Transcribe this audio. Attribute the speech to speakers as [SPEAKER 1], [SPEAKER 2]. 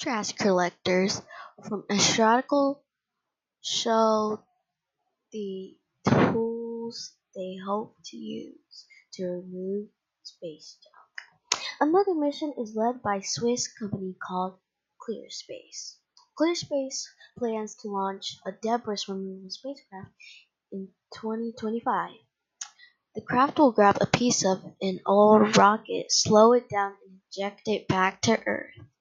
[SPEAKER 1] Trash collectors from Astronomical show the tools they hope to use to remove space junk. Another mission is led by a Swiss company called ClearSpace. ClearSpace plans to launch a debris removal spacecraft in 2025. The craft will grab a piece of an old rocket, slow it down, and inject it back to Earth.